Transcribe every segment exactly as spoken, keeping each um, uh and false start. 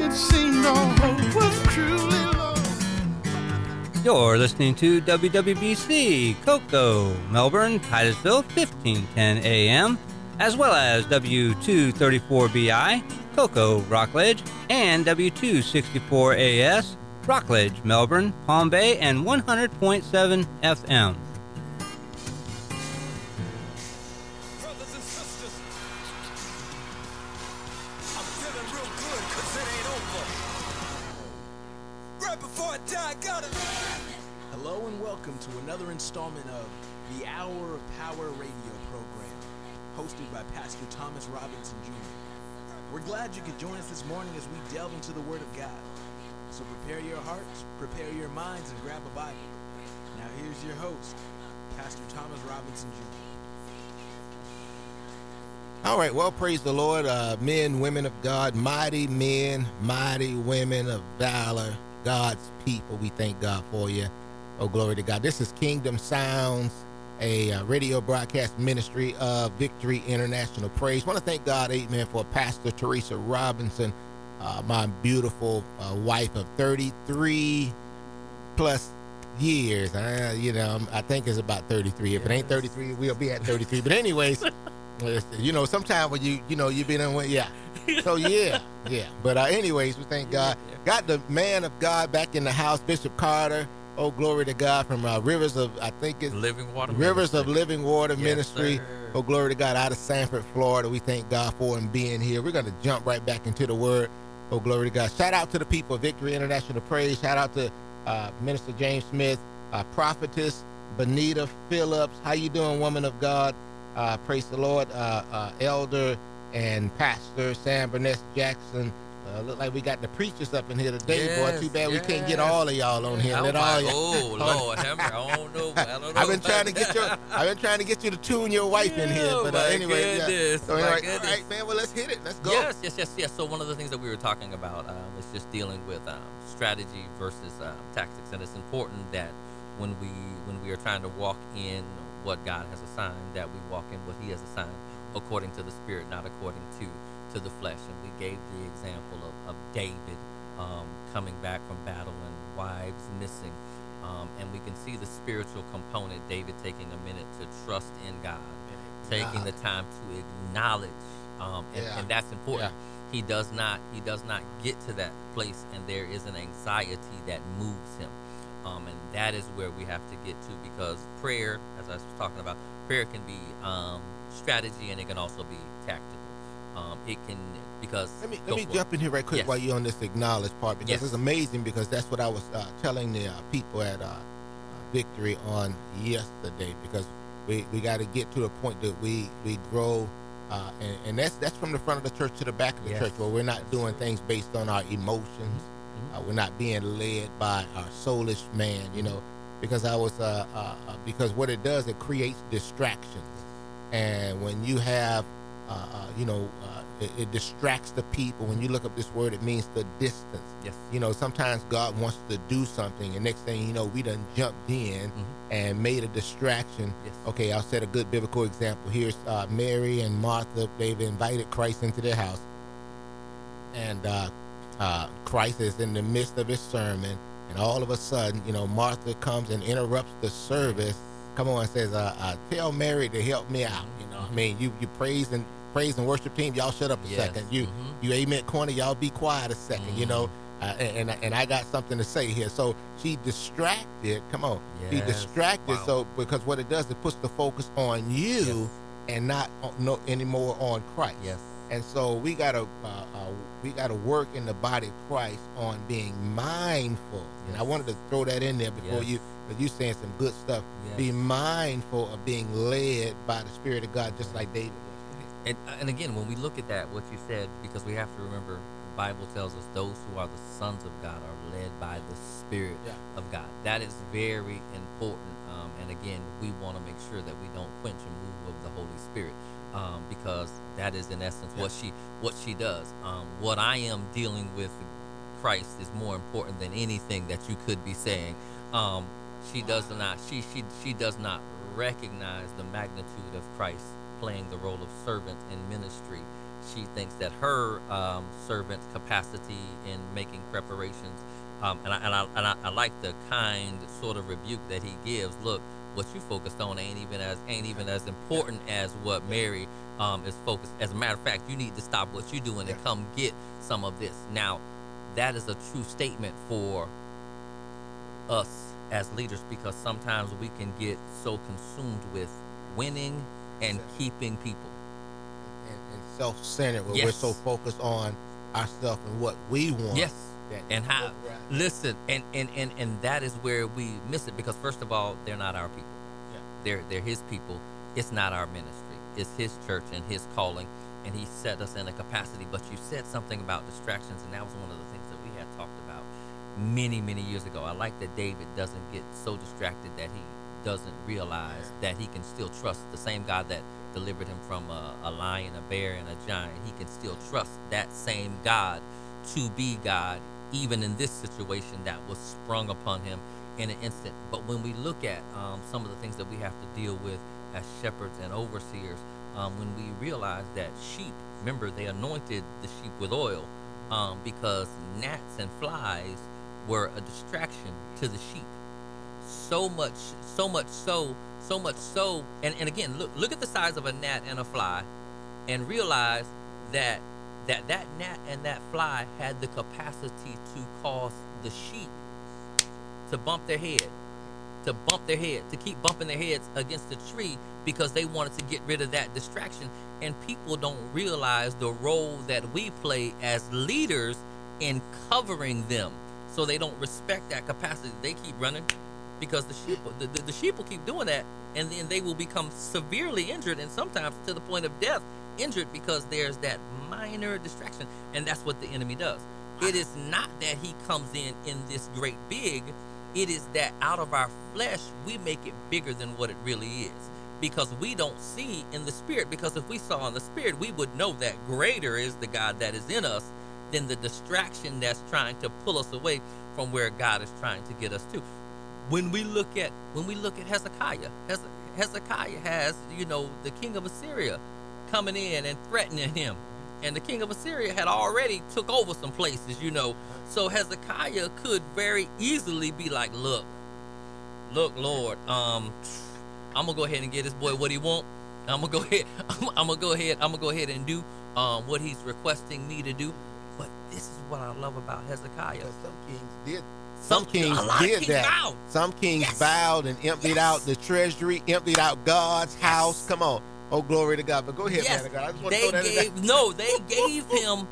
it seemed all hope was truly lost. You're listening to W W B C, Cocoa, Melbourne, Titusville, fifteen ten A M, as well as W two thirty-four B I, Cocoa, Rockledge, and W two sixty-four A S, Rockledge, Melbourne, Palm Bay, and one hundred point seven F M. Brothers and sisters, I'm feeling real good cause it ain't over. Right before I die, I gotta. Hello and welcome to another installment of the Hour of Power radio program, hosted by Pastor Thomas Robinson Junior We're glad you could join us this morning as we delve into the Word of God. So prepare your hearts, prepare your minds, and grab a Bible. Now here's your host, Pastor Thomas Robinson Junior All right, well, praise the Lord, uh, men, women of God, mighty men, mighty women of valor, God's people. We thank God for you. Oh, glory to God. This is Kingdom Sounds, a uh, radio broadcast ministry of Victory International Praise. I want to thank God, amen, for Pastor Teresa Robinson, uh, my beautiful uh, wife of thirty-three plus years. Uh, you know, I think it's about thirty-three. If yes. It ain't thirty-three, we'll be at thirty-three. But anyways, you know, sometimes when you, you know, you've been in one, yeah. So, yeah, yeah. But uh, anyways, we thank God. Got the man of God back in the house, Bishop Carter. Oh, glory to God, from uh, Rivers of, I think it's Living Water Rivers Ministry. of Living Water Yes, Ministry. sir. Oh, glory to God, out of Sanford, Florida. We thank God for him being here. We're going to jump right back into the word. Oh, glory to God. Shout out to the people of Victory International Praise. Shout out to uh, Minister James Smith, uh, Prophetess Benita Phillips. How you doing, woman of God? Uh, praise the Lord. Uh, uh, Elder and Pastor Sam Burnett Jackson. Uh, look like we got the preachers up in here today, Yes, boy. Too bad we yes. can't get all of y'all on here. Oh, Let my- all y'all. oh, Lord, have mercy. I don't know. I don't know. I've been trying to get your. I've been trying to get you to tune your wife in here, Oh, but uh, my anyway, yeah. goodness, So my anyway, all goodness. right, man. Well, let's hit it. Let's go. Yes, yes, yes, yes. So one of the things that we were talking about um, is just dealing with um, strategy versus um, tactics, and it's important that when we when we are trying to walk in what God has assigned, that we walk in what He has assigned according to the Spirit, not according to to the flesh. And we gave the example of, of David um, coming back from battle and wives missing. Um, and we can see the spiritual component, David taking a minute to trust in God, taking the time to acknowledge, um, and, Yeah. and that's important. Yeah. He does not he does not get to that place, and there is an anxiety that moves him. Um, and that is where we have to get to, because prayer, as I was talking about, prayer can be um, strategy, and it can also be tactical. Um, it can, because Let me go let me for jump in here right quick Yes. while you're on this acknowledge part, because Yes. it's amazing, because that's what I was uh, telling the uh, people at uh, uh, Victory on yesterday, because we, we got to get to the point that we we grow, uh, and, and that's that's from the front of the church to the back of the Yes. church, where we're not doing things based on our emotions. Mhm. Uh, we're not being led by our soulish man, you know, because I was uh, uh, uh, because what it does, it creates distractions, and when you have uh, uh, you know, uh, it, it distracts the people. When you look up this word, it means the distance. Yes. You know, sometimes God wants to do something, and next thing you know, we done jumped in Mhm. and made a distraction. Yes. Okay, I'll set a good biblical example. Here's uh, Mary and Martha. They've invited Christ into their house, and uh, uh, Christ is in the midst of his sermon, and all of a sudden, you know, Martha comes and interrupts the service. Come on, and says, uh, uh, "Tell Mary to help me out." You know, I mean, you you praise and praise and worship team, y'all shut up a Yes. second. You Mhm. you amen corner, y'all be quiet a 2nd You know, uh, and, and and I got something to say here. So she distracted. Come on, she Yes. distracted. Wow. So because what it does, it puts the focus on you Yes. and not on, no anymore on Christ. Yes. And so we gotta uh, uh, we gotta work in the body of Christ on being mindful. And I Yes. wanted to throw that in there before Yes. you, because you saying some good stuff. Yes. Be mindful of being led by the Spirit of God, just like David was. And, and again, when we look at that, what you said, because we have to remember, the Bible tells us those who are the sons of God are led by the Spirit Yeah. of God. That is very important. Um, and again, we want to make sure that we don't quench a move of the Holy Spirit, um, because that is in essence what she what she does. Um, what I am dealing with Christ is more important than anything that you could be saying. Um, she does not she she she does not recognize the magnitude of Christ playing the role of servant in ministry. she thinks that her um, servant's capacity in making preparations, um, and, I, and, I, and I, I like the kind sort of rebuke that he gives. Look, what you focused on ain't even as ain't even as important as what Mary um, is focused. As a matter of fact, you need to stop what you're doing and come get some of this. Now, that is a true statement for us as leaders, because sometimes we can get so consumed with winning and keeping people. And, and self-centered, where Yes. we're so focused on ourselves and what we want. Yes. that- And how, Right. listen, and, and, and, and that is where we miss it, because first of all, they're not our people. Yeah. They're, they're his people. It's not our ministry. It's his church and his calling, and he set us in a capacity. But you said something about distractions, and that was one of the things that we had talked about many, many years ago. I like that David doesn't get so distracted that he doesn't realize that he can still trust the same God that delivered him from a, a lion, a bear, and a giant. He can still trust that same God to be God, even in this situation that was sprung upon him in an instant. But when we look at um, some of the things that we have to deal with as shepherds and overseers, um, when we realize that sheep, remember, they anointed the sheep with oil um, because gnats and flies were a distraction to the sheep. So much, so much so, so much so, and, and again, look look at the size of a gnat and a fly, and realize that that that gnat and that fly had the capacity to cause the sheep to bump their head, to bump their head, to keep bumping their heads against the tree, because they wanted to get rid of that distraction. And people don't realize the role that we play as leaders in covering them, so they don't respect that capacity. They keep running because the sheep, the, the, the sheep will keep doing that, and then they will become severely injured, and sometimes to the point of death, injured, because there's that minor distraction. And that's what the enemy does. It is not that he comes in in this great big. It is that out of our flesh, we make it bigger than what it really is, because we don't see in the spirit. Because if we saw in the spirit, we would know that greater is the God that is in us than the distraction that's trying to pull us away from where God is trying to get us to. When we look at when we look at Hezekiah, Heze- Hezekiah has, you know, the king of Assyria coming in and threatening him, and the king of Assyria had already took over some places, you know. So Hezekiah could very easily be like, look, look, Lord, um, I'm gonna go ahead and get this boy what he want. I'm gonna go ahead. I'm, I'm gonna go ahead. I'm gonna go ahead and do um, what he's requesting me to do. But this is what I love about Hezekiah. Because some kings did. Some- Some kings a lot of did kings that. vowed. Some kings Yes. vowed and emptied Yes. out the treasury, emptied out God's house. Come on. Oh, glory to God. But go ahead, Yes, man of God. I just want to they throw that in gave there. no, they gave him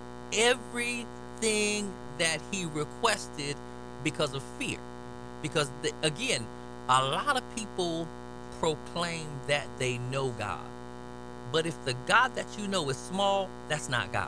everything that he requested because of fear. Because the, again, a lot of people proclaim that they know God, but if the God that you know is small, that's not God.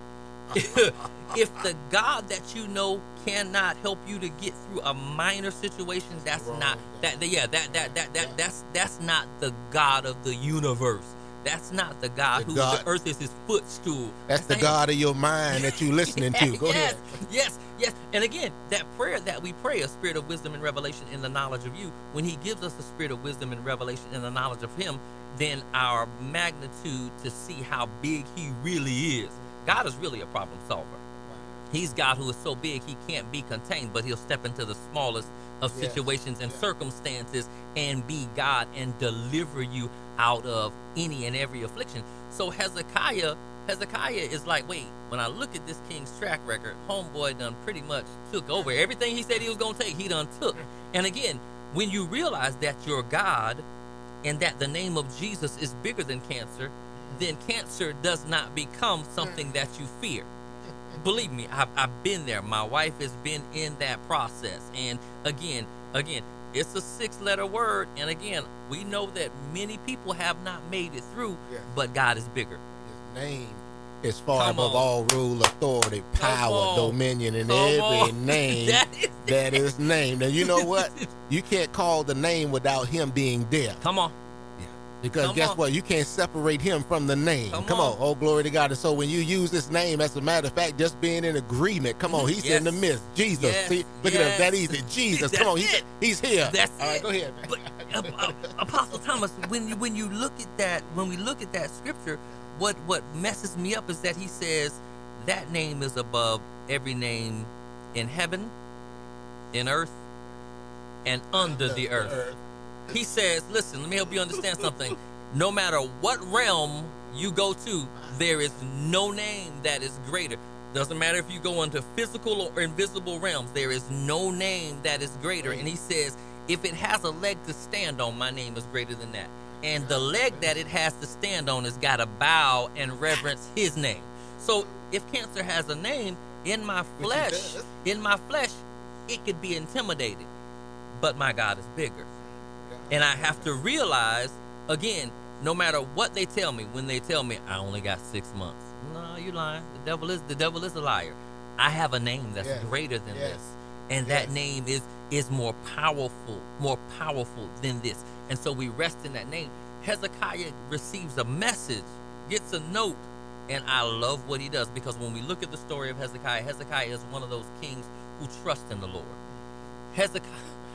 If the God that you know cannot help you to get through a minor situation, that's Wrong not God. that. Yeah, that that that that that's that's not the God of the universe. That's not the God The who God- the earth is his footstool. That's the not him. God of your mind that you listening to. Go yes, ahead. Yes, yes. And again, that prayer that we pray, a spirit of wisdom and revelation in the knowledge of you, when he gives us the spirit of wisdom and revelation in the knowledge of him, then our magnitude to see how big he really is. God is really a problem solver. He's God who is so big he can't be contained, but he'll step into the smallest of Yes. situations and Yeah. circumstances and be God and deliver you out of any and every affliction. So Hezekiah, Hezekiah is like, wait, when I look at this king's track record, homeboy done pretty much took over. Everything he said he was going to take, he done took. And again, when you realize that you're God and that the name of Jesus is bigger than cancer, then cancer does not become something that you fear. Believe me, I've, I've been there. My wife has been in that process. And again, again, it's a six-letter word. And again, we know that many people have not made it through, Yes. but God is bigger. His name is far Come above on. all rule, authority, power, on. dominion, and Come every on. name That is- that is named. And you know what? You can't call the name without him being there. Come on. Because Come guess on. what? You can't separate him from the name. Come Come, on. on. Oh, glory to God. And so when you use this name, as a matter of fact, just being in agreement, come on, he's Yes. in the midst. Jesus. Yes. See, look at him. That Yes. easy. Jesus. That's Come on, he's, it. he's here. That's All right, it. go ahead, man. But uh, uh, Apostle Thomas, when you when you look at that, when we look at that scripture, what what messes me up is that he says that name is above every name in heaven, in earth, and under the earth. He says, listen, let me help you understand something. No matter what realm you go to, there is no name that is greater. Doesn't matter if you go into physical or invisible realms, there is no name that is greater. And he says, if it has a leg to stand on, my name is greater than that. And the leg that it has to stand on has got to bow and reverence his name. So if cancer has a name, in my flesh, in my flesh, it could be intimidated. But my God is bigger. And I have to realize, again, no matter what they tell me, when they tell me I only got six months, no, you lying. The devil is the devil is a liar. I have a name that's Yes. greater than Yes. this, and Yes. that name is is more powerful, more powerful than this. And so we rest in that name. Hezekiah receives a message, gets a note, and I love what he does, because when we look at the story of Hezekiah, Hezekiah is one of those kings who trust in the Lord. Hezekiah.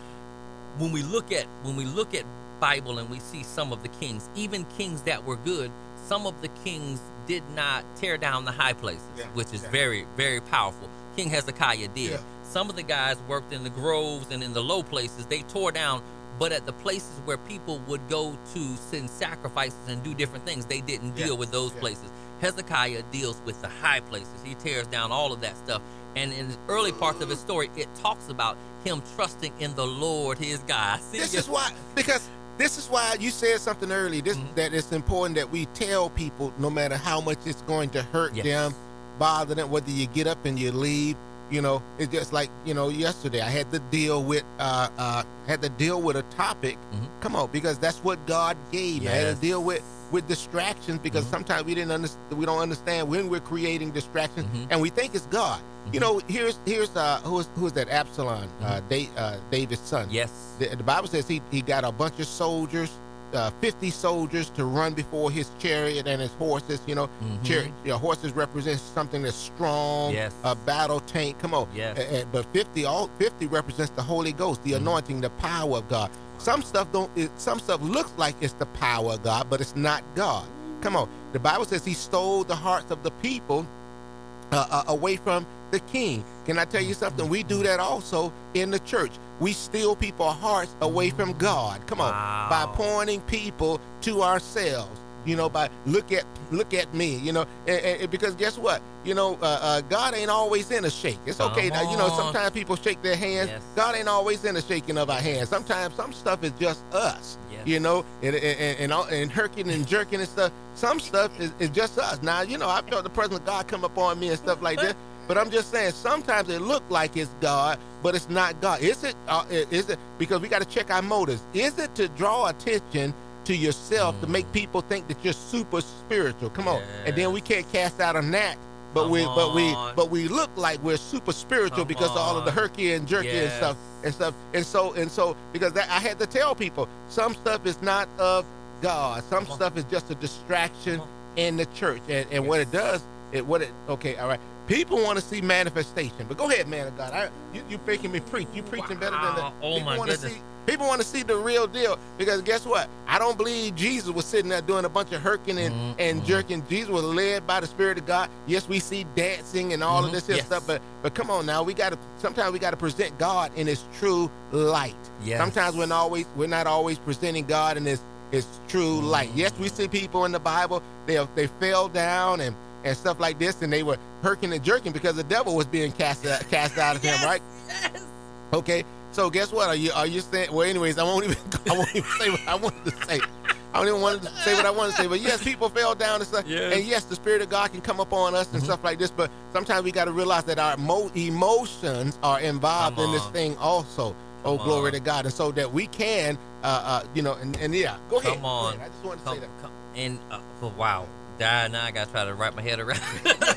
When we look at when we look at Bible and we see some of the kings, even kings that were good, some of the kings did not tear down the high places, Yeah, which is yeah. very, very powerful. King Hezekiah did. Yeah. Some of the guys worked in the groves and in the low places. They tore down, but at the places where people would go to send sacrifices and do different things, they didn't deal Yeah, with those yeah. places. Hezekiah deals with the high places. He tears down all of that stuff. And in the early parts of his story, it talks about him trusting in the Lord, his God. See, This you- is why, because this is why you said something earlier. This Mhm. that it's important that we tell people, no matter how much it's going to hurt Yes. them, bother them, whether you get up and you leave. You know, it's just like, you know, yesterday I had to deal with uh uh had to deal with a topic. Mhm. Come on, because that's what God gave me. I had Yes. to deal with with distractions, because Mhm. sometimes we didn't understand we don't understand when we're creating distractions, Mhm. and we think it's God. You Mhm. know, here's here's uh who's who's that Absalom, uh, Mhm. da- uh David's son. Yes. The, the Bible says he, he got a bunch of soldiers, uh, fifty soldiers to run before his chariot and his horses. You know, Mhm. chariot, you know, horses represent something that's strong, Yes. a battle tank. Come on, Yes. A- a- but fifty, all fifty represents the Holy Ghost, the Mhm. anointing, the power of God. Some stuff don't. It, some stuff looks like it's the power of God, but it's not God. Come on, the Bible says he stole the hearts of the people uh, uh, away from the king. Can I tell you something? We do that also in the church. We steal people's hearts away from God. Come on, by Wow. pointing people to ourselves. You know, by look at look at me. You know, and, and- because guess what? You know, uh, uh, God ain't always in a shake. It's okay Come now. You know, on. sometimes people shake their hands. Yes. God ain't always in the shaking of our hands. Sometimes some stuff is just us. Yes. You know, and and and, all- and herking and jerking and stuff. Some stuff is, is just us. Now, you know, I felt the presence of God come upon me and stuff like this. But I'm just saying, sometimes it look like it's God, but it's not God. Is it? Uh, is it? Because we got to check our motives. Is it to draw attention to yourself, to make people think that you're super spiritual? Come on, and then we can't cast out a gnat, but Come we, but we, on. but we look like we're super spiritual Come because of all of the on. herky and jerky and Yes. stuff and stuff. And so and so because that, I had to tell people some stuff is not of God. Some Come on. stuff is just a distraction Come on. in the church, and, and what it does, it what it okay, all right. People want to see manifestation, but go ahead, man of God. I, you you making me preach. You preaching better than Wow. the Oh, people my wanna goodness. see. People want to see the real deal, because guess what? I don't believe Jesus was sitting there doing a bunch of herking and, Mm-mm. and jerking. Jesus was led by the Spirit of God. Yes, we see dancing and all of Mhm. this here Yes. stuff, but but come on now, we got to sometimes we got to present God in His true light. Yes. Sometimes we're not always we're not always presenting God in His His true light. Yes, we see people in the Bible, they they fell down and and stuff like this, and they were herking and jerking because the devil was being cast out, cast out of Yes. him, right? Yes. Okay, so guess what? Are you are you saying? Well, anyways, I won't even I won't even say what I wanted to say. I don't even want to say what I want to say. But yes, people fell down and stuff. Yes. And yes, the Spirit of God can come upon us and Mhm. stuff like this. But sometimes we got to realize that our mo- emotions are involved Come in this on. thing also. Oh, Come glory on. to God, and so that we can, uh, uh, you know, and, and yeah, go ahead. Come go on. ahead. I just wanted to Come, say that. come, and uh, oh, wow. Now, now I gotta try to wrap my head around.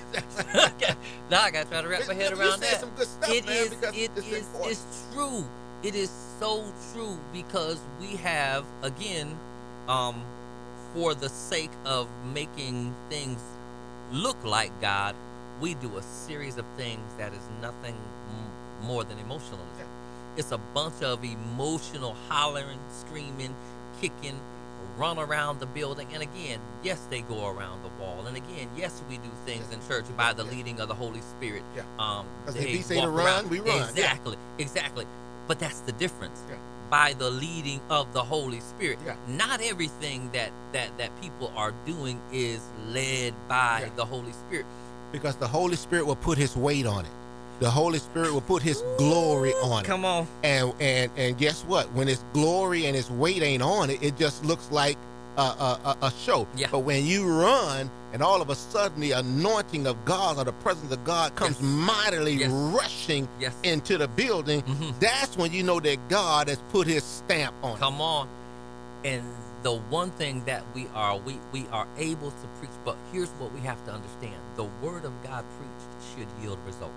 Okay. Now I gotta try to wrap my head You around said that. some good stuff, It man, is. because It it's is. important. It's true. It is so true, because we have, again, um, for the sake of making things look like God, we do a series of things that is nothing m- more than emotionalism. It's a bunch of emotional hollering, screaming, kicking, run around the building. And again, yes, they go around the wall. And again, yes, we do things in church by the leading of the Holy Spirit. Yeah. Um, Because they if he say walk to run, around- we run. Yeah. Exactly, exactly. But that's the difference. Yeah. By the leading of the Holy Spirit. Yeah. Not everything that, that, that people are doing is led by Yeah. the Holy Spirit. Because the Holy Spirit will put his weight on it. The Holy Spirit will put his glory on it. Come on. And and and guess what? When its glory and its weight ain't on it, it just looks like a, a, a, a show. Yeah. But when you run and all of a sudden the anointing of God or the presence of God comes Yes. mightily Yes. rushing Yes. into the building, Mhm. that's when you know that God has put his stamp on it. Come on. And the one thing that we are, we, we are able to preach, but here's what we have to understand. The word of God preached should yield results.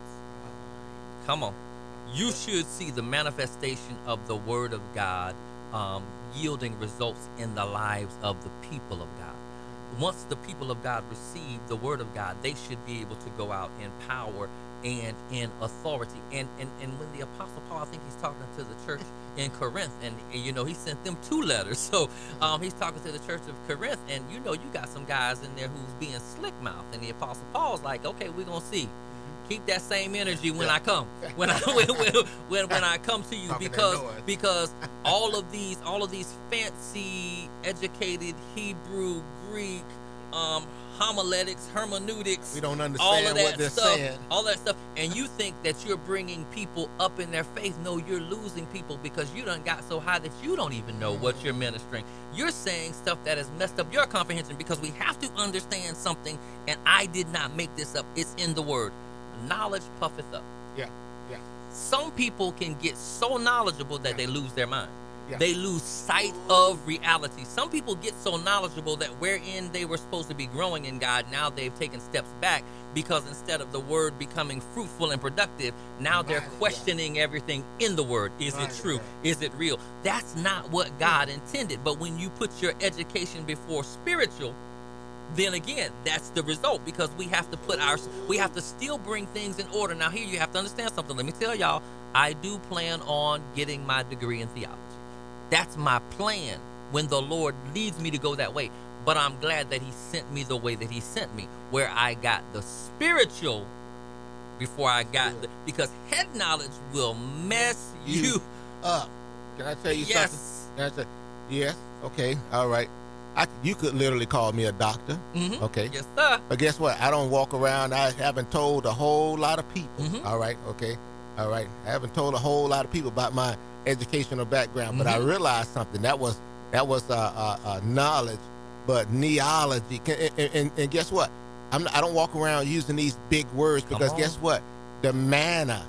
Come on. You should see the manifestation of the word of God um, yielding results in the lives of the people of God. Once the people of God receive the word of God, they should be able to go out in power and in authority. And and, and when the Apostle Paul, I think he's talking to the church in Corinth, and, and you know, he sent them two letters. So um, he's talking to the church of Corinth, and you know, you got some guys in there who's being slick-mouthed, and the Apostle Paul's like, okay, we're going to see. Keep that same energy when I come, when I when, when, when, when I come to you, Talking that because noise. because all of these all of these fancy, educated Hebrew, Greek, um, homiletics, hermeneutics, We don't all understand of that what they're stuff, saying. all that stuff, and you think that you're bringing people up in their faith. No, you're losing people because you done got so high that you don't even know what you're ministering. You're saying stuff that has messed up your comprehension, because we have to understand something, and I did not make this up. It's in the word. Knowledge puffeth up. Yeah, yeah. Some people can get so knowledgeable that Yeah. they lose their mind. Yeah. They lose sight of reality. Some people get so knowledgeable that wherein they were supposed to be growing in God, now they've taken steps back, because instead of the word becoming fruitful and productive, now they're Mighty God. questioning everything in the word. Is it Mighty true? God. Is it real? That's not what God intended. But when you put your education before spiritual, then again, that's the result, because we have to put our, we have to still bring things in order. Now here you have to understand something. Let me tell y'all, I do plan on getting my degree in theology. That's my plan when the Lord leads me to go that way. But I'm glad that he sent me the way that he sent me, where I got the spiritual before I got the, because head knowledge will mess you. Up. Can I tell you Yes. something? Can I say, yes. Okay. All right. I, you could literally call me a doctor. Mhm. Okay. Yes, sir. But guess what? I don't walk around. I haven't told a whole lot of people. Mhm. All right. Okay. All right. I haven't told a whole lot of people about my educational background, but I Mhm. realized something. That was that was uh, uh, uh, knowledge, but neology. Can, and, and, and guess what? I'm, I don't walk around using these big words, because on. guess what? The manna,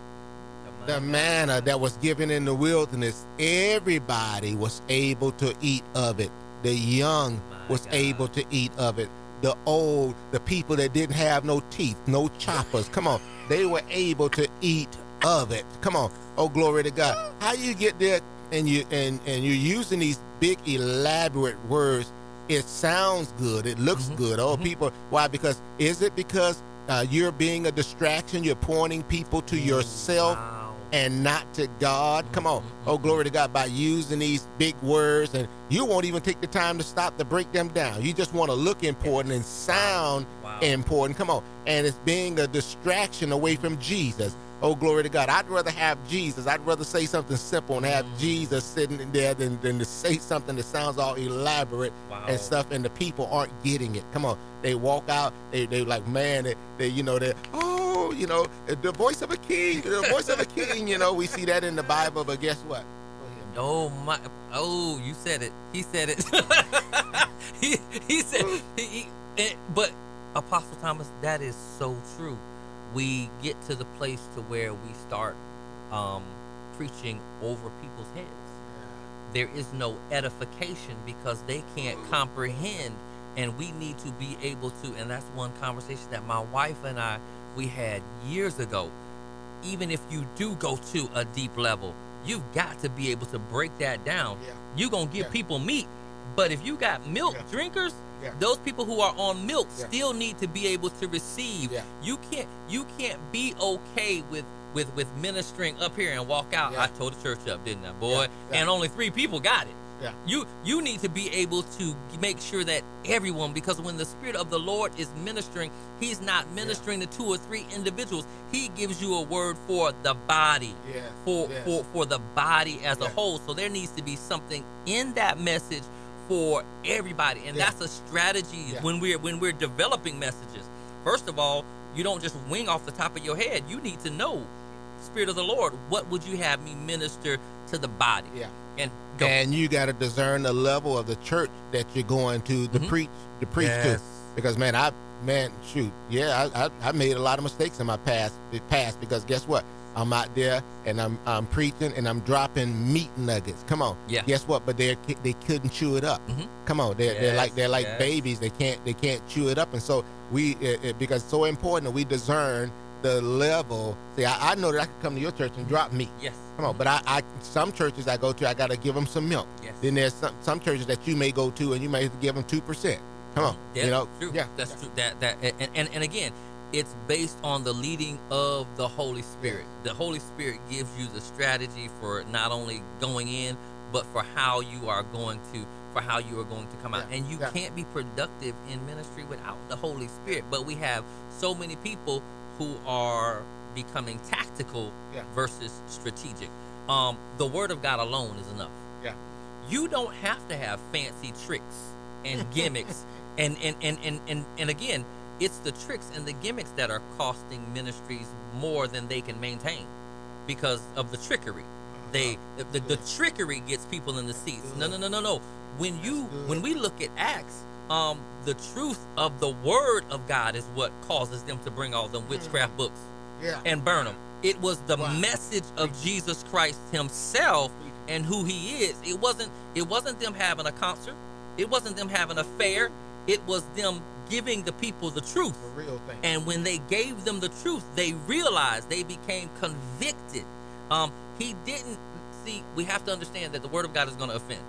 the manna that was given in the wilderness, everybody was able to eat of it. The young My was God. able to eat of it. The old, the people that didn't have no teeth, no choppers, come on, they were able to eat of it. Come on. Oh, glory to God. How you get there and you and and you're using these big elaborate words? It sounds good. It looks Mhm. good. Oh, Mhm. people, why? Because is it because uh, you're being a distraction? You're pointing people to yourself Wow. and not to God. Come on. Oh, glory to God, by using these big words, and you won't even take the time to stop to break them down. You just want to look important and sound Wow. important. Come on. And it's being a distraction away from Jesus. Oh, glory to God. I'd rather have Jesus. I'd rather say something simple and have Jesus sitting in there than, than to say something that sounds all elaborate Wow. and stuff, and the people aren't getting it. Come on. They walk out, they they like, man, they, they you know, they oh, you know, the voice of a king, the voice of a king, you know, we see that in the Bible, but guess what? Go ahead. Oh my! Oh, you said it. He said it. he he said. He, he, eh, but Apostle Thomas, that is so true. We get to the place to where we start um, preaching over people's heads. There is no edification because they can't comprehend, and we need to be able to. And that's one conversation that my wife and I we had years ago. Even if you do go to a deep level, you've got to be able to break that down. Yeah. You're going to give Yeah. people meat. But if you got milk Yeah. drinkers, Yeah. those people who are on milk Yeah. still need to be able to receive. Yeah. You can't you can't be okay with with with ministering up here and walk out. Yeah. I told the church up, didn't I, boy? Yeah. Yeah. And only three people got it. Yeah. You you need to be able to make sure that everyone, because when the Spirit of the Lord is ministering, He's not ministering yeah. to two or three individuals. He gives you a word for the body, yes. for yes. for for the body as yes. a whole. So there needs to be something in that message for everybody, and yeah. that's a strategy yeah. when we're when we're developing messages. First of all, you don't just wing off the top of your head. You need to know, Spirit of the Lord, what would you have me minister to the body? Yeah. And go. And you got to discern the level of the church that you're going to the Mhm. preach to preach Yes. to, because man, I man shoot, yeah, I, I I made a lot of mistakes in my past past because guess what? I'm out there and I'm I'm preaching and I'm dropping meat nuggets. Come on, Yeah. Guess what? But they they couldn't chew it up. Mhm. Come on, they're, they're Yes, like they're like yes. babies. They can't they can't chew it up, and so we it, it, because it's so important that we discern the level. See, I, I know that I can come to your church and drop meat. Yes. Come on, but I, I some churches I go to, I got to give them some milk. Yes. Then there's some, some churches that you may go to and you may have to give them two percent. Come on, Yeah, you know, true. yeah, That's true. That that and, and and again, it's based on the leading of the Holy Spirit. The Holy Spirit gives you the strategy for not only going in, but for how you are going to, for how you are going to come out. Yeah, And you yeah. can't be productive in ministry without the Holy Spirit. But we have so many people who are becoming tactical Yeah. versus strategic. Um, the Word of God alone is enough. yeah, You don't have to have fancy tricks and gimmicks. and, and, and, and, and, and again, it's the tricks and the gimmicks that are costing ministries more than they can maintain because of the trickery. They the, the, the trickery gets people in the seats. No, no, no, no, no. When you when we look at Acts, um, the truth of the Word of God is what causes them to bring all them witchcraft books yeah. and burn them. It was the Wow. message of Jesus Christ Himself and who He is. It wasn't. It wasn't them having a concert. It wasn't them having a fair. It was them giving the people the truth. The real thing. And when they gave them the truth, they realized, they became convicted. Um, he didn't see. We have to understand that the Word of God is going to offend.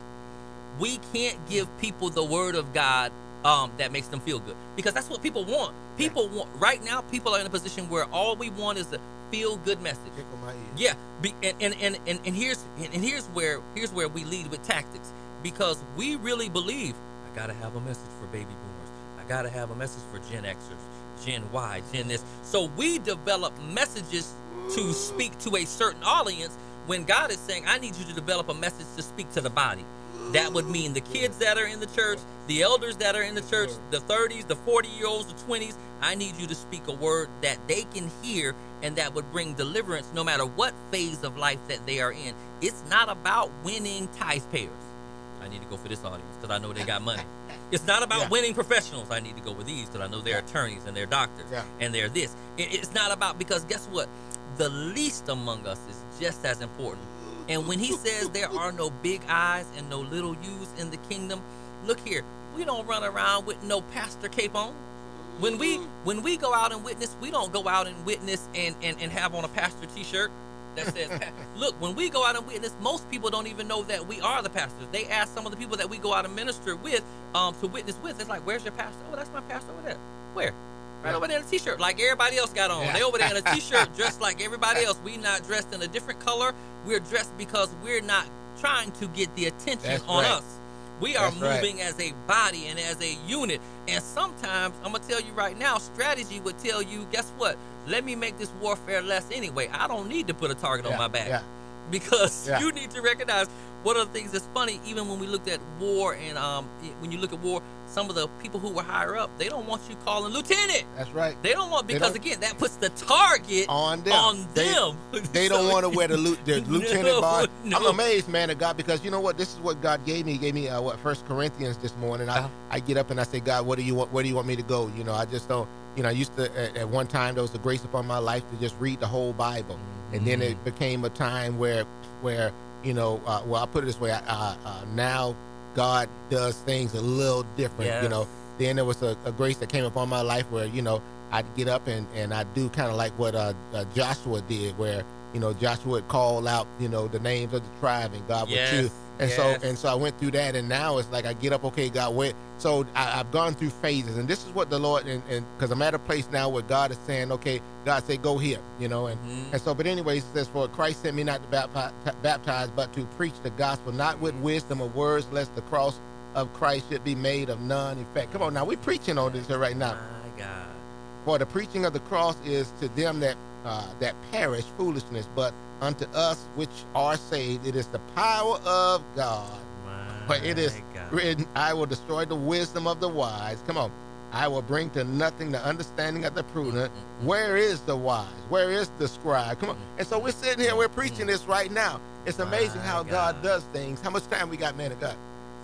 We can't give people the Word of God um, that makes them feel good, because that's what people want. People want right now. People are in a position where all we want is a feel good message. Tickle my ear. Yeah, be, and, and, and, and, and here's and here's where here's where we lead with tactics, because we really believe I gotta have a message for baby boomers. I gotta have a message for Gen Xers, Gen Y, Gen this. So we develop messages to speak to a certain audience when God is saying, I need you to develop a message to speak to the body. That would mean the kids that are in the church, the elders that are in the church, the thirties, the forty-year-olds, the twenties. I need you to speak a word that they can hear and that would bring deliverance no matter what phase of life that they are in. It's not about winning tithe payers. I need to go for this audience because I know they got money. It's not about Yeah. winning professionals. I need to go with these because I know they're attorneys and they're doctors Yeah. and they're this. It- It's not about, because guess what? The least among us is just as important. And when He says there are no big I's and no little U's in the kingdom, look here, we don't run around with no pastor cape on. When we when we go out and witness, we don't go out and witness and, and, and have on a pastor t-shirt that says, pa- look, when we go out and witness, most people don't even know that we are the pastors. They ask some of the people that we go out and minister with, um, to witness with. It's like, where's your pastor? Oh, that's my pastor over there. Where? Right over there in a t-shirt, like everybody else got on. Yeah. They over there in a t-shirt dressed like everybody else. We not dressed in a different color. We're dressed because we're not trying to get the attention That's on right. us. We are That's right. moving as a body and as a unit. And sometimes, I'm going to tell you right now, strategy would tell you, guess what? Let me make this warfare less anyway. I don't need to put a target Yeah, on my back. yeah. Because Yeah. you need to recognize one of the things that's funny, even when we looked at war and um, when you look at war, some of the people who were higher up, they don't want you calling lieutenant. That's right. They don't want, They because don't- again, that puts the target On them. on They- them. They don't So- want to wear the, lieu- the lieutenant No, bar. I'm no. amazed, man, of God, because you know what? This is what God gave me. He gave me uh, what First Corinthians this morning. I, Uh-huh. I get up and I say, God, what do you want? Where do you want me to go? You know, I just don't. You know, I used to at, at one time there was a grace upon my life to just read the whole Bible, and then Mm-hmm. it became a time where where you know, uh, well, I'll put it this way. Uh, uh, now God does things a little different. You Yes. know, then there was a, a grace that came upon my life where you know I'd get up and, and I'd do kind of like what uh, uh, Joshua did, where, you know, Joshua would call out, you know, the names of the tribe, and God Yes, would choose. And yes. so and so I went through that, and now it's like I get up, okay, God, where? So I, I've gone through phases, and this is what the Lord, and because I'm at a place now where God is saying, okay, God say, go here, you know, and, Mhm. and so, but anyways, it says, for Christ sent me not to baptize, baptize, but to preach the gospel, not with wisdom of words, lest the cross of Christ should be made of none effect. Come on, now, we're preaching on this here right now. My God. For the preaching of the cross is to them that uh, that perish foolishness, but unto us which are saved, it is the power of God. My For it is God. written, I will destroy the wisdom of the wise. Come on. I will bring to nothing the understanding of the prudent. Mm-hmm. Where is the wise? Where is the scribe? Come on. And so we're sitting here, we're preaching this right now. It's amazing My how God. God does things. How much time we got, man of God?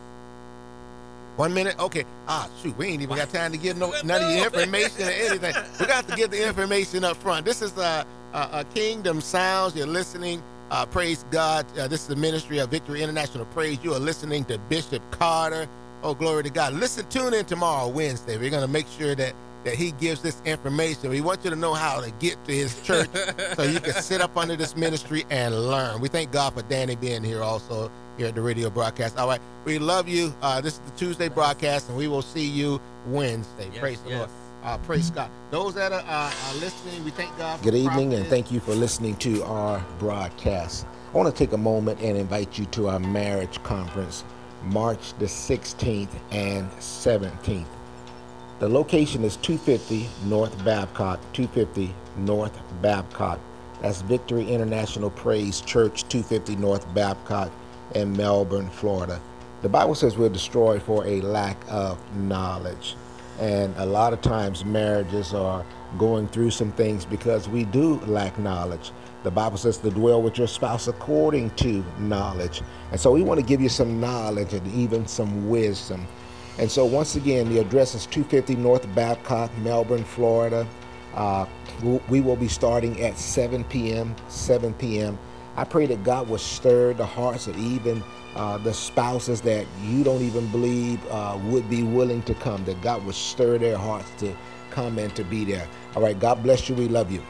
One minute? Okay. Ah, shoot. We ain't even got time to give no, none of the information or anything. We got to get the information up front. This is uh, uh, uh, Kingdom Sounds. You're listening. Uh, praise God. Uh, this is the ministry of Victory International Praise. You are listening to Bishop Carter. Oh, glory to God. Listen, tune in tomorrow, Wednesday. We're going to make sure that, that he gives this information. We want you to know how to get to his church so you can sit up under this ministry and learn. We thank God for Danny being here also here at the radio broadcast. All right. We love you. Uh, this is the Tuesday broadcast, and we will see you Wednesday. Yes, Praise the yes. Lord. Uh, praise God. Those that are, uh, are listening, we thank God for Good evening, and prophetess. thank you for listening to our broadcast. I want to take a moment and invite you to our marriage conference, March the sixteenth and seventeenth. The location is two fifty North Babcock, two fifty North Babcock. That's Victory International Praise Church, two fifty North Babcock in Melbourne, Florida. The Bible says we're destroyed for a lack of knowledge. And a lot of times marriages are going through some things because we do lack knowledge. The Bible says to dwell with your spouse according to knowledge. And so we want to give you some knowledge and even some wisdom. And so once again, the address is two fifty North Babcock, Melbourne, Florida. Uh, we will be starting at seven p.m., seven p.m. I pray that God will stir the hearts of even uh, the spouses that you don't even believe uh, would be willing to come, that God will stir their hearts to come and to be there. All right, God bless you. We love you.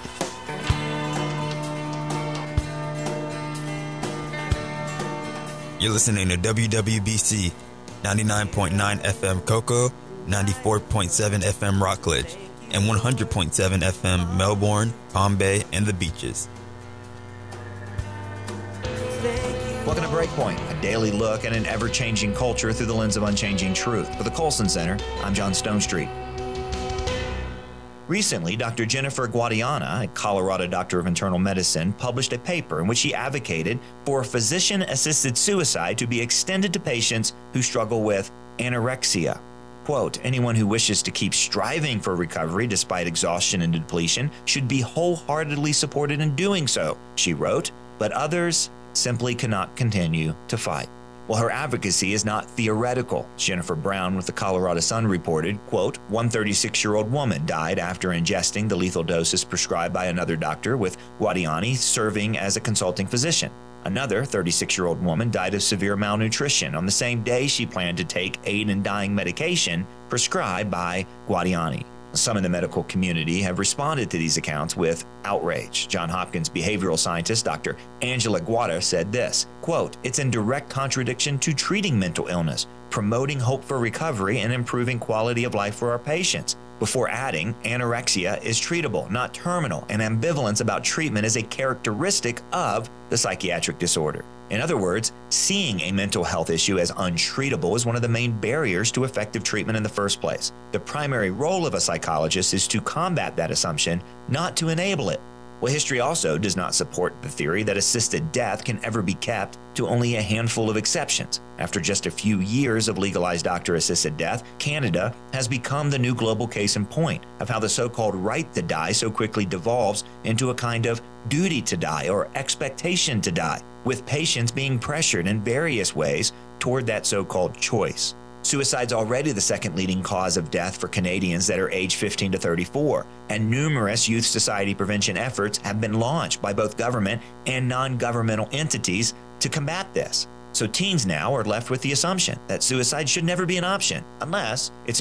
You're listening to W W B C, ninety-nine point nine F M Cocoa, ninety-four point seven F M Rockledge, and one hundred point seven F M Melbourne, Palm Bay, and the Beaches. Welcome to Breakpoint, a daily look at an ever-changing culture through the lens of unchanging truth. For the Colson Center, I'm John Stonestreet. Recently, Doctor Jennifer Guadiana, a Colorado doctor of internal medicine, published a paper in which she advocated for physician-assisted suicide to be extended to patients who struggle with anorexia. Quote, anyone who wishes to keep striving for recovery despite exhaustion and depletion should be wholeheartedly supported in doing so, she wrote, but others simply cannot continue to fight. Well, her advocacy is not theoretical. Jennifer Brown with the Colorado Sun reported, quote, one thirty-six-year-old woman died after ingesting the lethal doses prescribed by another doctor, with Guadiani serving as a consulting physician. Another thirty-six-year-old woman died of severe malnutrition on the same day she planned to take aid in dying medication prescribed by Guadiani. Some in the medical community have responded to these accounts with outrage. Johns Hopkins behavioral scientist Doctor Angela Guada said this, quote, it's in direct contradiction to treating mental illness, promoting hope for recovery, and improving quality of life for our patients. Before adding, anorexia is treatable, not terminal, and ambivalence about treatment is a characteristic of the psychiatric disorder. In other words, seeing a mental health issue as untreatable is one of the main barriers to effective treatment in the first place. The primary role of a psychologist is to combat that assumption, not to enable it. Well, history also does not support the theory that assisted death can ever be kept to only a handful of exceptions. After just a few years of legalized doctor-assisted death, Canada has become the new global case in point of how the so-called right to die so quickly devolves into a kind of duty to die or expectation to die, with patients being pressured in various ways toward that so-called choice. Suicide's already the second leading cause of death for Canadians that are age fifteen to thirty-four, and numerous youth society prevention efforts have been launched by both government and non-governmental entities to combat this. So teens now are left with the assumption that suicide should never be an option unless it's